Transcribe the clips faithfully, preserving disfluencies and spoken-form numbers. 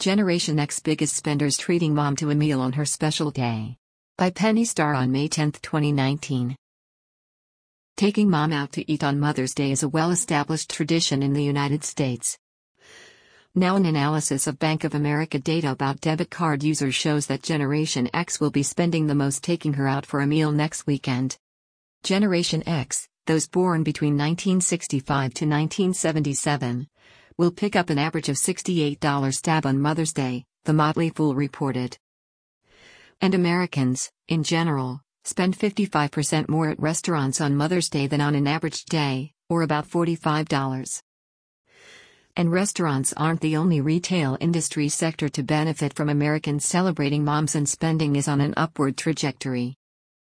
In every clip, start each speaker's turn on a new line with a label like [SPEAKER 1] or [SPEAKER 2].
[SPEAKER 1] Generation X biggest spenders treating mom to a meal on her special day. By Penny Starr on May tenth, twenty nineteen. Taking mom out to eat on Mother's Day is a well-established tradition in the United States. Now, an analysis of Bank of America data about debit card users shows that Generation X will be spending the most taking her out for a meal next weekend. Generation X, those born between nineteen sixty-five to nineteen seventy-seven, will pick up an average of sixty-eight dollars tab on Mother's Day, The Motley Fool reported. And Americans, in general, spend fifty-five percent more at restaurants on Mother's Day than on an average day, or about forty-five dollars. And restaurants aren't the only retail industry sector to benefit from Americans celebrating moms, and spending is on an upward trajectory.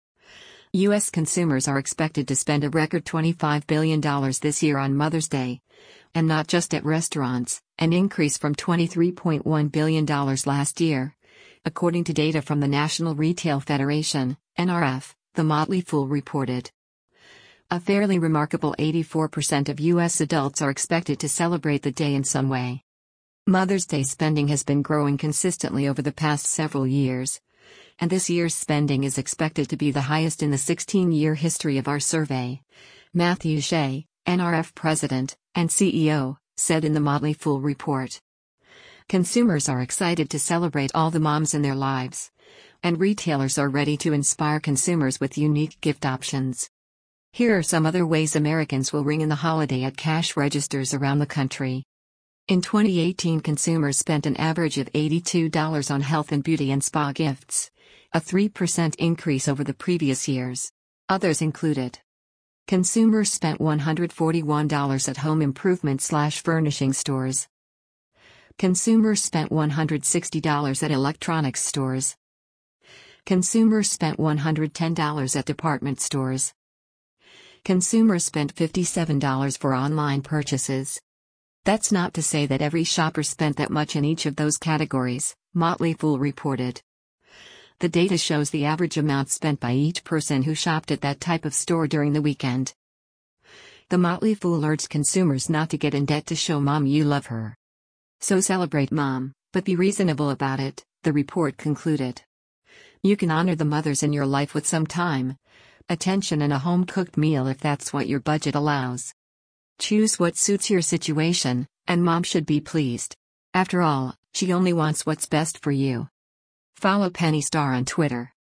[SPEAKER 1] U S consumers are expected to spend a record twenty-five billion dollars this year on Mother's Day. And not just at restaurants, an increase from twenty-three point one billion dollars last year. According to data from the National Retail Federation, N R F, The Motley Fool reported. A fairly remarkable eighty-four percent of U S adults are expected to celebrate the day in some way. Mother's Day spending has been growing consistently over the past several years. And this year's spending is expected to be the highest in the sixteen-year history of our survey. Matthew Shea, N R F president and C E O, said in the Motley Fool report. Consumers are excited to celebrate all the moms in their lives. And retailers are ready to inspire consumers with unique gift options. Here are some other ways Americans will ring in the holiday at cash registers around the country. In twenty eighteen, consumers spent an average of eighty-two dollars on health and beauty and spa gifts, a three percent increase over the previous years. Others included: consumers spent one hundred forty-one dollars at home improvement slash furnishing stores. Consumers spent one hundred sixty dollars at electronics stores. Consumers spent one hundred ten dollars at department stores. Consumers spent fifty-seven dollars for online purchases. That's not to say that every shopper spent that much in each of those categories, Motley Fool reported. The data shows the average amount spent by each person who shopped at that type of store during the weekend. The Motley Fool urged consumers not to get in debt to show mom you love her. So celebrate mom, but be reasonable about it, the report concluded. You can honor the mothers in your life with some time, attention, and a home-cooked meal if that's what your budget allows. Choose what suits your situation, and mom should be pleased. After all, she only wants what's best for you. Follow Penny Starr on Twitter.